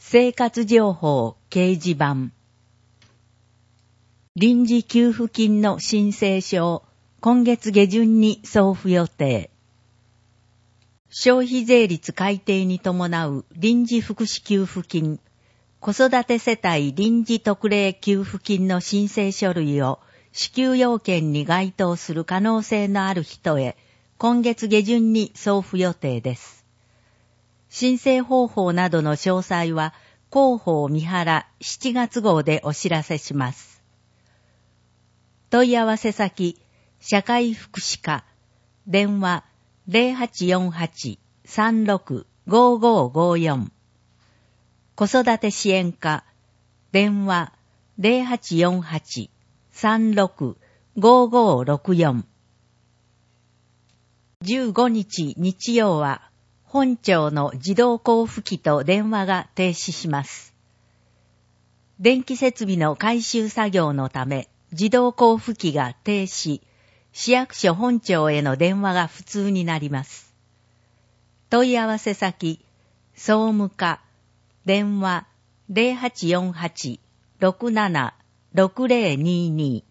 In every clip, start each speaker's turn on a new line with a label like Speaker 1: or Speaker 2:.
Speaker 1: 生活情報掲示板。臨時給付金の申請書を今月下旬に送付予定。消費税率改定に伴う臨時福祉給付金、子育て世帯臨時特例給付金の申請書類を支給要件に該当する可能性のある人へ今月下旬に送付予定です。申請方法などの詳細は広報三原7月号でお知らせします。問い合わせ先、社会福祉課、電話 0848-365554。子育て支援課、電話 0848-365564。15日日曜は、本庁の自動交付機と電話が停止します。電気設備の改修作業のため、自動交付機が停止、市役所本庁への電話が不通になります。問い合わせ先、総務課、電話 0848-676022。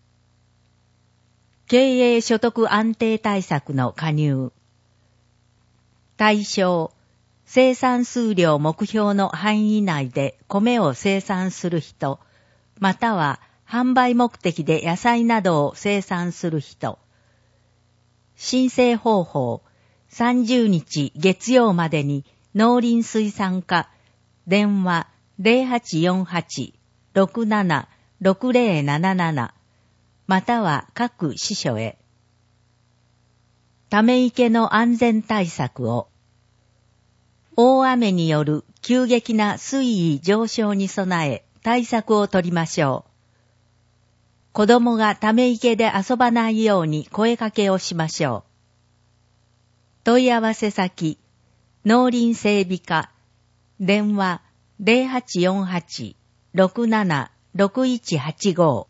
Speaker 1: 経営所得安定対策の加入。対象、生産数量目標の範囲内で米を生産する人、または販売目的で野菜などを生産する人。申請方法、30日月曜までに農林水産課、電話 0848-676077、または各支所へ。ため池の安全対策を。大雨による急激な水位上昇に備え対策を取りましょう。子供がため池で遊ばないように声かけをしましょう。問い合わせ先、農林整備課、電話 0848-676185。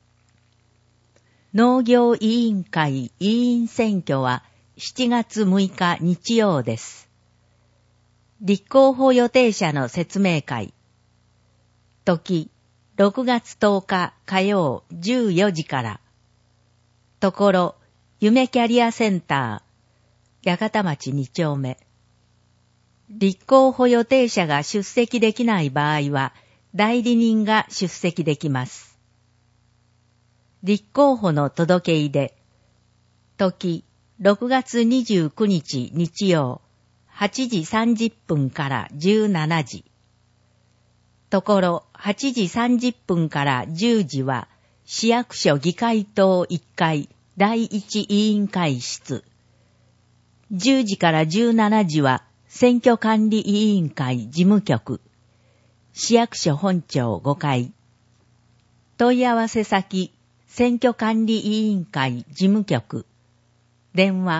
Speaker 1: 農業委員会委員選挙は7月6日日曜です。立候補予定者の説明会。時、6月10日火曜14時から。ところ、夢キャリアセンター、八幡町2丁目。立候補予定者が出席できない場合は、代理人が出席できます。立候補の届け出で、時、6月29日日曜、8時30分から17時。ところ、8時30分から10時は、市役所議会棟1階第一委員会室。10時から17時は、選挙管理委員会事務局。市役所本庁5階。問い合わせ先、選挙管理委員会事務局。電話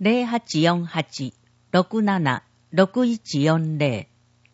Speaker 1: 0848-676140。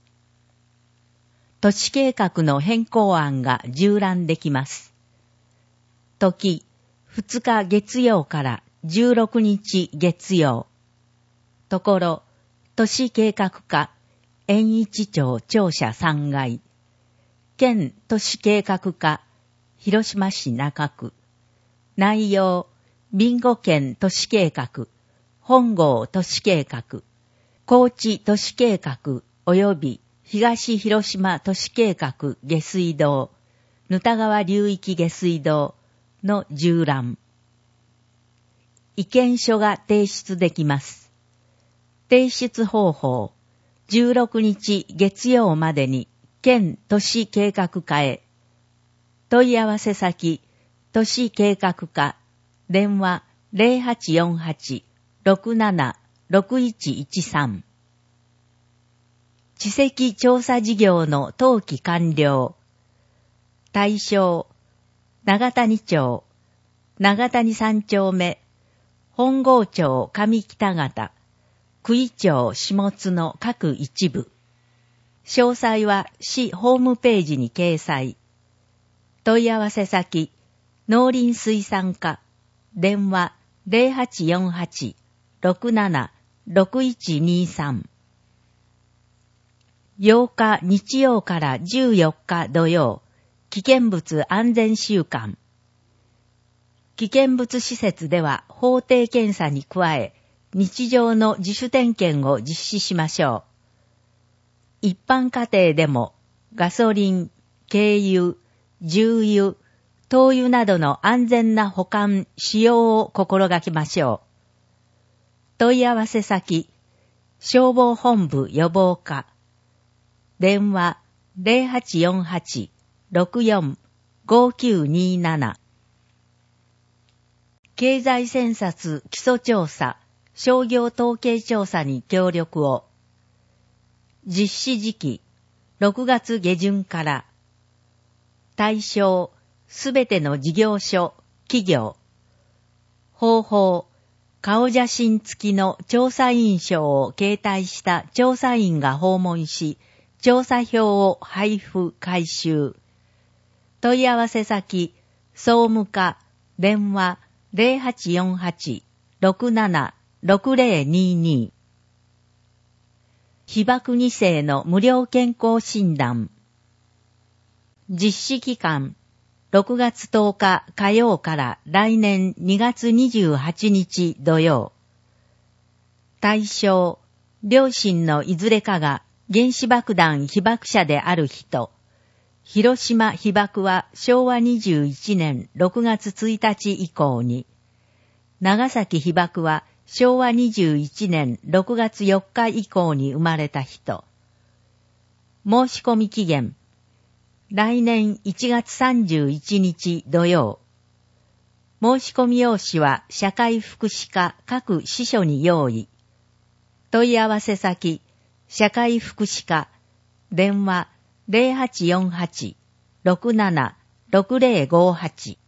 Speaker 1: 都市計画の変更案が縦覧できます。時、2日月曜から16日月曜。ところ、都市計画課、延一町庁舎3階。県都市計画課、広島市中区。内容、備後県都市計画、本郷都市計画、高知都市計画及び東広島都市計画下水道、沼田川流域下水道の縦覧。意見書が提出できます。提出方法、16日月曜までに県都市計画課へ。問い合わせ先、都市計画課、電話0848-676113。地籍調査事業の登記完了。対象、長谷町、長谷3丁目、本郷町上北方、久井町下津の各一部。詳細は市ホームページに掲載。問い合わせ先、農林水産課、電話0848-676123。 8日日曜から14日土曜、危険物安全週間。危険物施設では法定検査に加え、日常の自主点検を実施しましょう。一般家庭でもガソリン、軽油、重油、灯油などの安全な保管、使用を心がけましょう。問い合わせ先、消防本部予防課。電話 0848-64-5927。経済センサス基礎調査、商業統計調査に協力を。実施時期、6月下旬から。対象、すべての事業所、企業。方法、顔写真付きの調査員証を携帯した調査員が訪問し、調査票を配布回収。問い合わせ先、総務課、電話0848-67-6022。被爆2世の無料健康診断。実施期間、6月10日火曜から来年2月28日土曜。対象、両親のいずれかが原子爆弾被爆者である人。広島被爆は昭和21年6月1日以降に。長崎被爆は昭和21年6月4日以降に生まれた人。申し込み期限。来年1月31日土曜。申し込み用紙は社会福祉課各支所に用意。問い合わせ先、社会福祉課、電話0848-67-6058。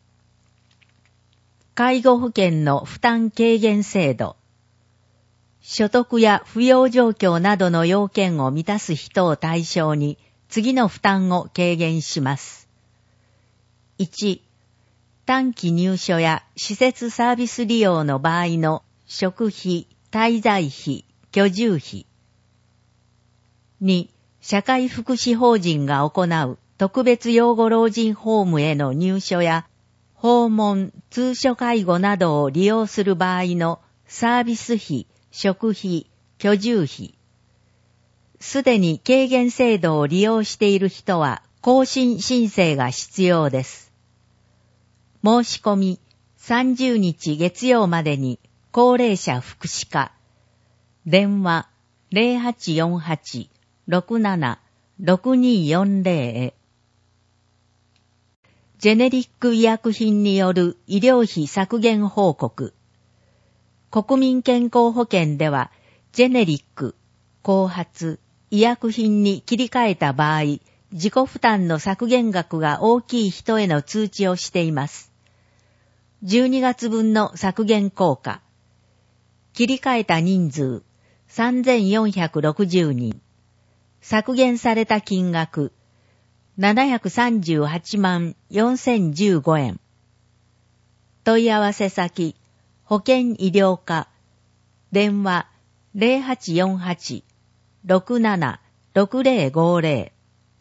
Speaker 1: 介護保険の負担軽減制度。所得や扶養状況などの要件を満たす人を対象に、次の負担を軽減します。1、短期入所や施設サービス利用の場合の食費、滞在費、居住費。2、社会福祉法人が行う特別養護老人ホームへの入所や訪問、通所介護などを利用する場合のサービス費、食費、居住費。すでに軽減制度を利用している人は更新申請が必要です。申し込み30日月曜までに高齢者福祉課。電話0848-67-6240へ。ジェネリック医薬品による医療費削減報告。国民健康保険では、ジェネリック、後発、医薬品に切り替えた場合、自己負担の削減額が大きい人への通知をしています。12月分の削減効果。切り替えた人数、3460人。削減された金額、738万4015円。問い合わせ先、保健医療課。電話0848-67-6050。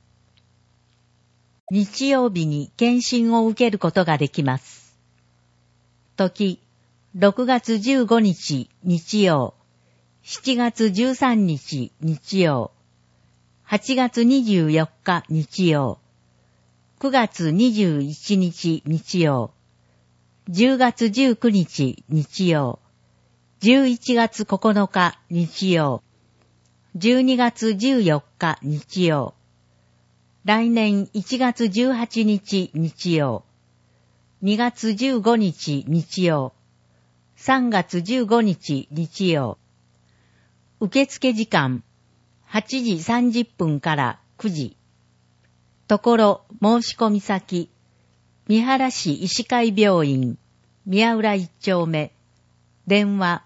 Speaker 1: 日曜日に検診を受けることができます。時、6月15日日曜、7月13日日曜、8月24日日曜、9月21日日曜、10月19日日曜、11月9日日曜、12月14日日曜、来年1月18日日曜、2月15日日曜、3月15日日曜。受付時間、8時30分から9時。ところ申し込み先、三原市医師会病院、宮浦1丁目、電話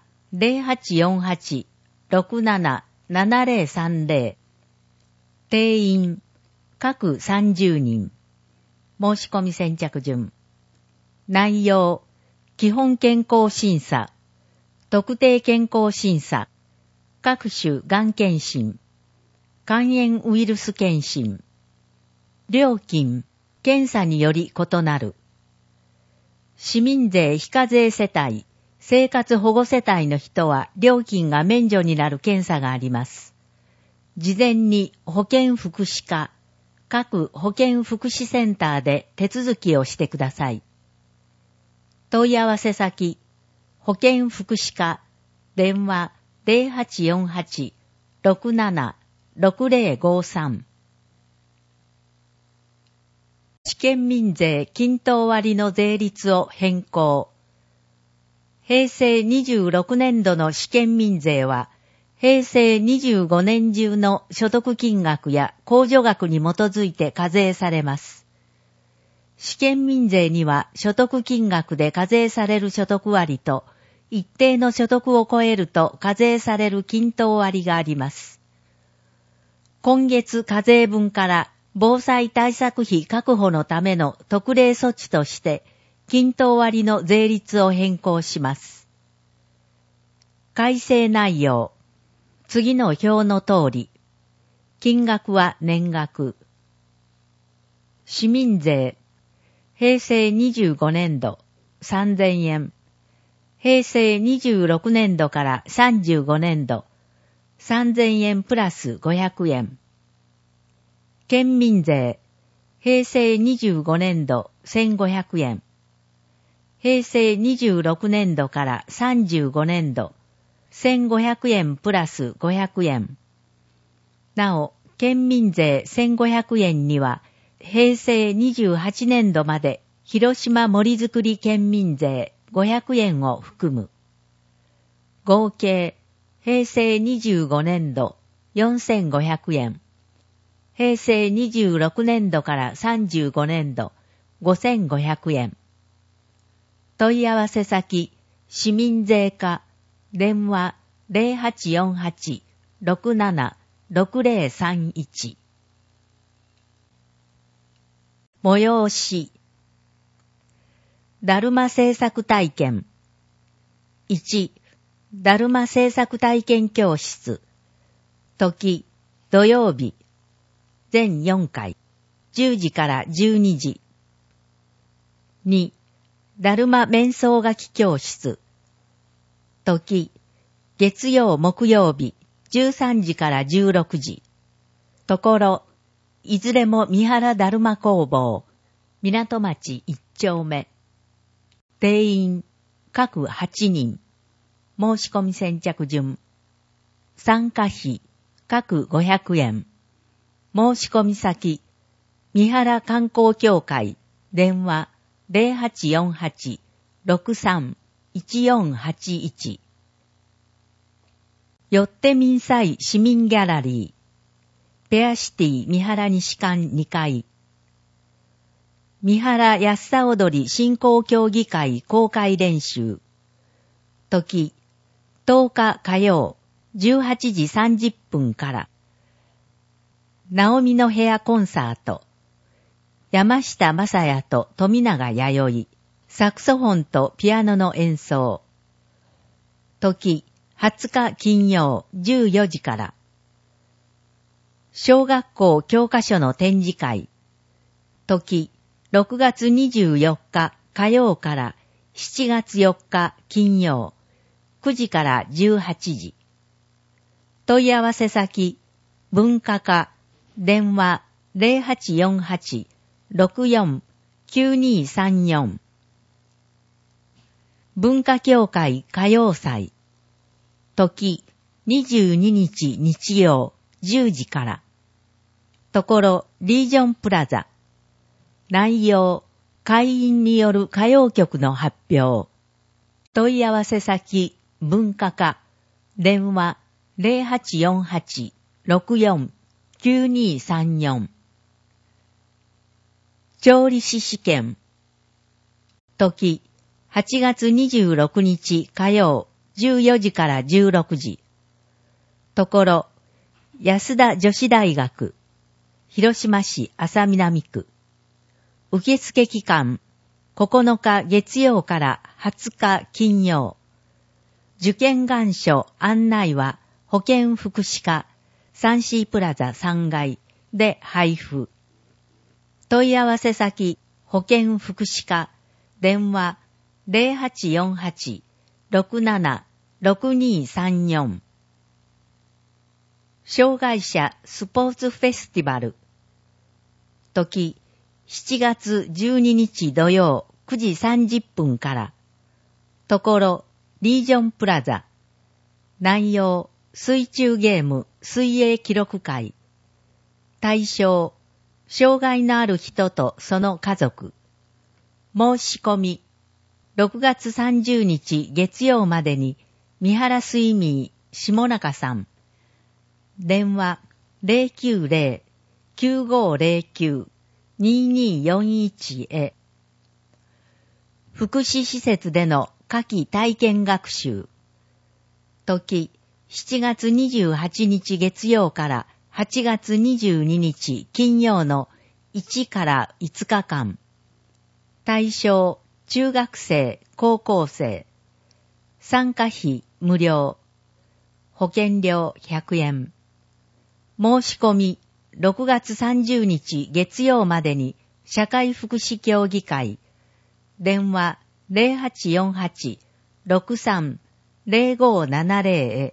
Speaker 1: 0848-67-7030。定員、各30人。申し込み先着順。内容、基本健康審査、特定健康審査、各種がん検診。 肝炎ウイルス検診。料金、検査により異なる。市民税非課税世帯、生活保護世帯の人は料金が免除になる検査があります。事前に保健福祉課、各保健福祉センターで手続きをしてください。問い合わせ先、保健福祉課、電話 0848-67-6053。試験民税均等割の税率を変更。平成26年度の試験民税は、平成25年中の所得金額や控除額に基づいて課税されます。試験民税には所得金額で課税される所得割と、一定の所得を超えると課税される均等割があります。今月課税分から防災対策費確保のための特例措置として、均等割の税率を変更します。改正内容。次の表の通り。金額は年額。市民税。平成25年度3000円。平成26年度から35年度3000円プラス500円。県民税。平成25年度1500円。平成26年度から35年度1500円プラス500円。なお、県民税1500円には、平成28年度まで広島森づくり県民税500円を含む。合計、平成25年度4500円。平成26年度から35年度5500円。問い合わせ先、市民税課、電話0848-67-6031。催し。だるま制作体験。1、だるま制作体験教室。時、土曜日。全4回。10時から12時。2、だるま面相書き教室。時、月曜木曜日。13時から16時。ところ、いずれも三原だるま工房。港町1丁目。定員、各8人。申し込み先着順。参加費、各500円。申し込み先、三原観光協会、電話0848-63-1481。よって民祭市民ギャラリー。ペアシティ三原西館2階。三原安さ踊り振興協議会公開練習。時、10日火曜、18時30分から。直美の部屋コンサート。山下正也と富永弥生。サクソフォンとピアノの演奏。時、20日金曜14時から。小学校教科書の展示会。時、6月24日火曜から7月4日金曜。9時から18時。問い合わせ先、文化課、電話0848-64-9234。文化協会歌謡祭。時、22日日曜10時から。ところ、リージョンプラザ。内容、会員による歌謡曲の発表。問い合わせ先、文化課。電話0848-64-9234。調理師試験。時、8月26日火曜14時から16時。ところ、安田女子大学。広島市安佐南区。受付期間、9日月曜から20日金曜。受験願書案内は保健福祉課サンシープラザ3階で配布。問い合わせ先、保健福祉課、電話 0848-67-6234。障害者スポーツフェスティバル。時、7月12日土曜9時30分から。ところ、リージョンプラザ。内容、水中ゲーム、水泳記録会。対象、障害のある人とその家族。申し込み、6月30日月曜までに、三原スイミー、下中さん。電話、090-9509-2241 へ。福祉施設での夏季体験学習。時、7月28日月曜から8月22日金曜の1から5日間。対象、中学生、高校生。参加費無料。保険料100円。申し込み、6月30日月曜までに社会福祉協議会。電話 0848-63-0570 へ。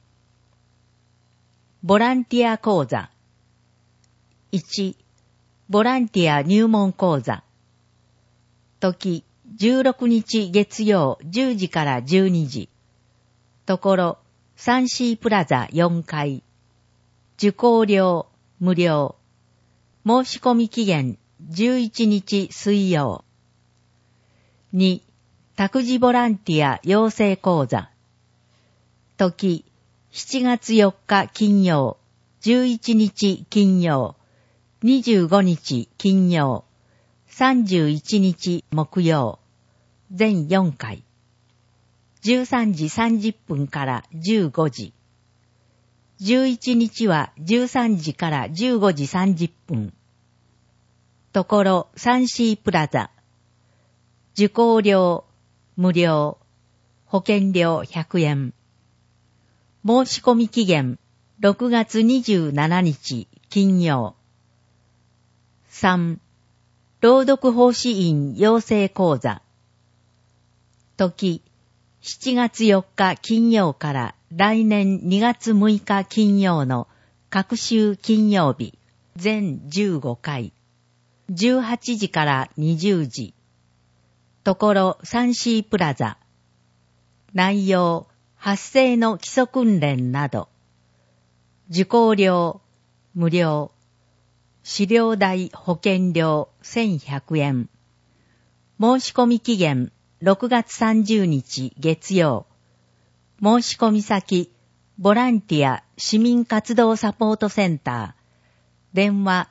Speaker 1: ボランティア講座。1、ボランティア入門講座。時、16日月曜10時から12時。ところ、サンシープラザ4階。受講料、無料。申し込み期限、11日水曜。2、託児ボランティア養成講座。時、7月4日金曜、11日金曜、25日金曜、31日木曜、全4回。13時30分から15時。11日は13時から15時30分。ところ、サンシープラザ。受講料、無料。保険料100円。申し込み期限、6月27日、金曜。3、朗読奉仕員養成講座。時、7月4日金曜から来年2月6日金曜の各週金曜日、全15回。18時から20時。ところサンシープラザ。内容、発声の基礎訓練など。受講料、無料。資料代保険料1100円。申し込み期限、6月30日月曜。申し込み先、ボランティア市民活動サポートセンター。電話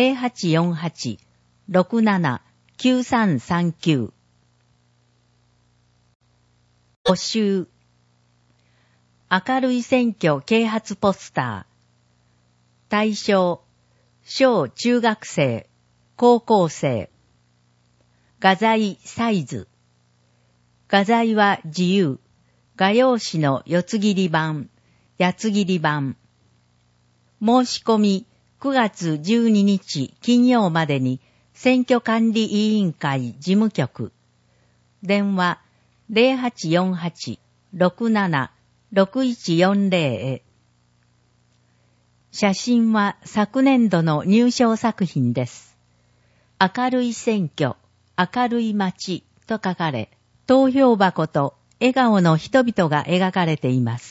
Speaker 1: 0848-67-9339。募集。明るい選挙啓発ポスター。対象、小中学生、高校生。画材サイズ。画材は自由。画用紙の四つ切り版、八つ切り版。申し込み9月12日金曜までに選挙管理委員会事務局。電話0848-67-6140 へ。写真は昨年度の入賞作品です。明るい選挙、明るい街と書かれ、投票箱と笑顔の人々が描かれています。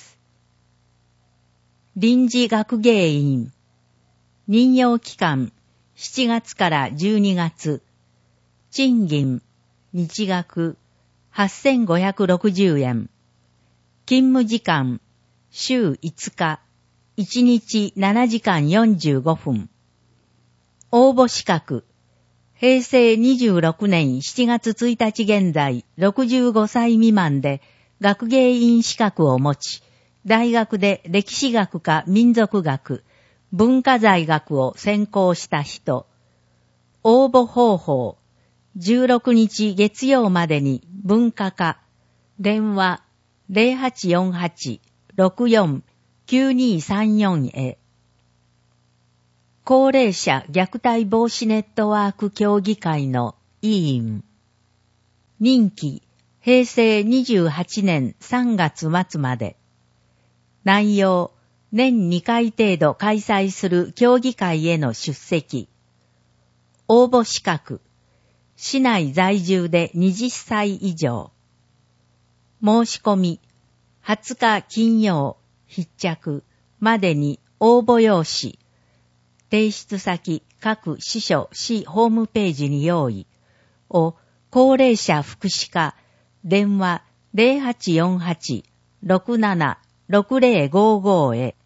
Speaker 1: 臨時学芸員。任用期間、7月から12月。賃金、日額、8560円。勤務時間、週5日、1日7時間45分。応募資格、平成26年7月1日現在65歳未満で学芸員資格を持ち、大学で歴史学か民族学、文化財学を専攻した人。応募方法、16日月曜までに文化課、電話0848-64-9234へ。 高齢者虐待防止ネットワーク協議会の委員。任期、平成28年3月末まで。内容、年2回程度開催する協議会への出席。応募資格、市内在住で20歳以上。申し込み、20日金曜、必着までに応募用紙、提出先各支所市ホームページに用意を高齢者福祉課電話 0848-676055 へ。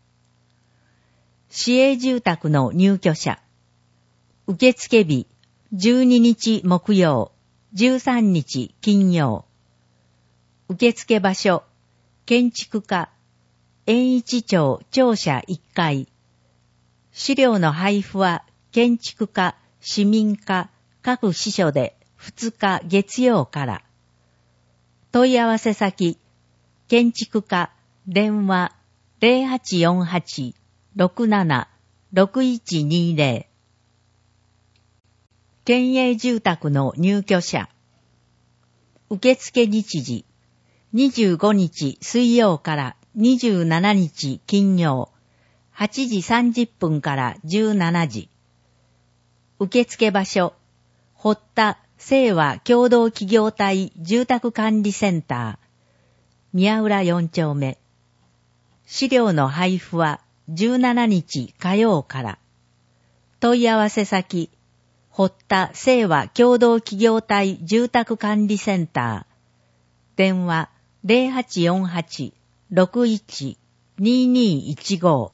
Speaker 1: 市営住宅の入居者。受付日12日木曜、13日金曜。受付場所、建築課、延一町庁舎1階。資料の配布は建築課、市民課、各支所で2日月曜から。問い合わせ先、建築課、電話 0848-676120。県営住宅の入居者。受付日時、25日水曜から27日金曜、8時30分から17時。受付場所、堀田清和共同企業体住宅管理センター、宮浦4丁目。資料の配布は17日火曜から。問い合わせ先、堀田清和共同企業体住宅管理センター、電話0848-61-2215。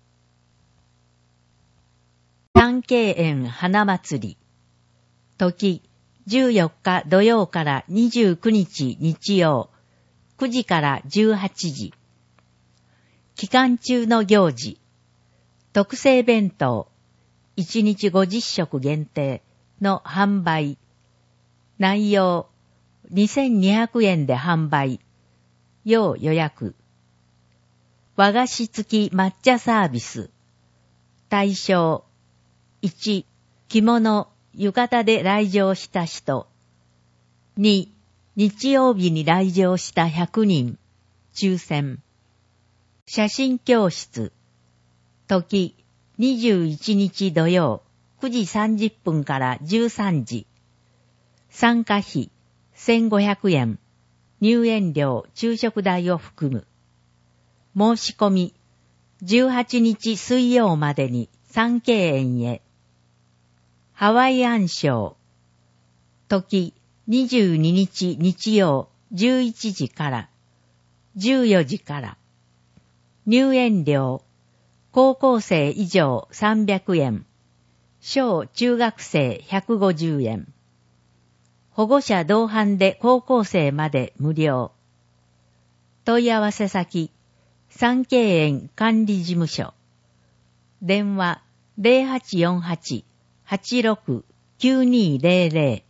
Speaker 1: 三渓園花祭り。時、14日土曜から29日日曜、9時から18時。期間中の行事。特製弁当、1日50食限定の販売。内容、2200円で販売。要予約。和菓子付き抹茶サービス。対象。1、着物、浴衣で来場した人。2、日曜日に来場した100人。抽選。写真教室。時、21日土曜、9時30分から13時。参加費、1500円。入園料、昼食代を含む。申し込み、18日水曜までに三渓園へ。ハワイアンショー。時、22日日曜、11時から、14時から。入園料、高校生以上300円。小中学生150円。保護者同伴で高校生まで無料。問い合わせ先、三渓園管理事務所。電話 0848-86-9200。